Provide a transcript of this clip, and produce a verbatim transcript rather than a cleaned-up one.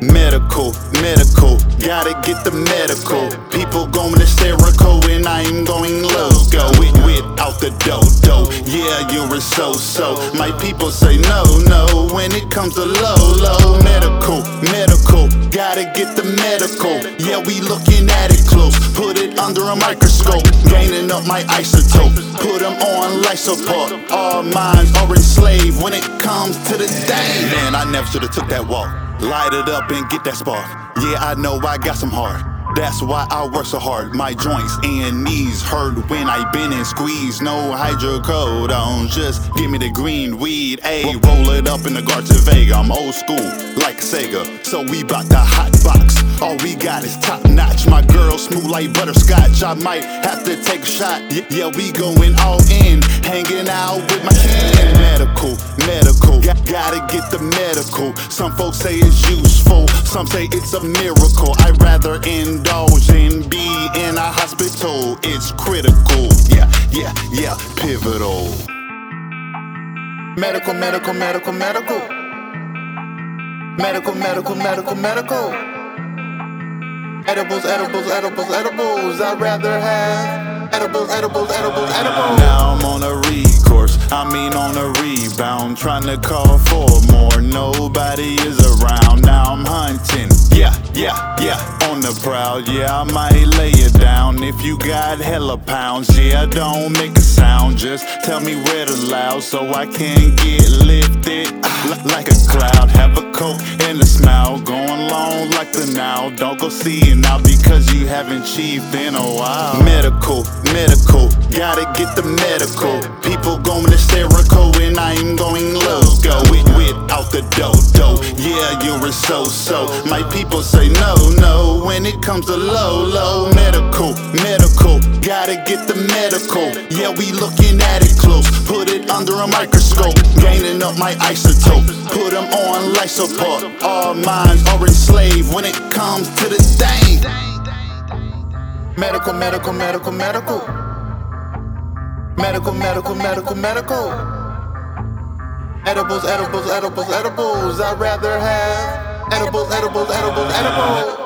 Medical, medical, gotta get the medical. People going hysterical and I'm going loco. With, without the dodo, yeah, you're a so-so. My people say no, no, when it comes to low, low. Medical, medical, gotta get the medical. Yeah, we looking at it close, put it under a microscope. Gaining up my isotope, put them on life support. All minds are enslaved when it comes to the day. Man, I never should've took that walk. Light it up and get that spark. Yeah, I know I got some heart. That's why I work so hard. My joints and knees hurt when I bend and squeeze. No hydrocodone, just give me the green weed. Ayy, roll it up in the Garza Vega. I'm old school, like Sega. So we bout the hot box. All we got is top notch. My girl smooth like butterscotch. I might have to take a shot. Y- yeah, we going all in. Hanging out with my kin. Medical, medical. Got, gotta get the medical. Some folks say it's useful. Some say it's a miracle. I'd rather indulge and be in a hospital. It's critical. Yeah, yeah, yeah. Pivotal. Medical, medical, medical, medical. Medical, medical, medical, medical. Edibles, edibles, edibles, edibles. I'd rather have edibles, edibles, edibles, edibles. Now I'm on a recourse, I mean on a rebound. Trying to call for more, nobody is around. Now I'm hunting, yeah, yeah, yeah. On the prowl, yeah, I might lay it down. If you got hella pounds, yeah, don't make a sound. Just tell me where to loud so I can get lifted l- like a cloud. Have a coat and a smile, going long like the now. Don't go seeing out because you haven't chiefed in a while. Medical, medical, gotta get the medical. People going hysterical and I'm going loco. With, without the dodo, yeah, you're a so-so. My people say no, no, when it comes to low, low. Medical, medical, gotta get the medical. Yeah, we looking at it close, put it under a microscope. Gaining up my isotope, put them on life support. All minds are enslaved when it comes to the day. Medical, medical, medical, medical. Medical, medical, medical, medical. Edibles, edibles, edibles, edibles. I'd rather have edibles, edibles, edibles, edibles.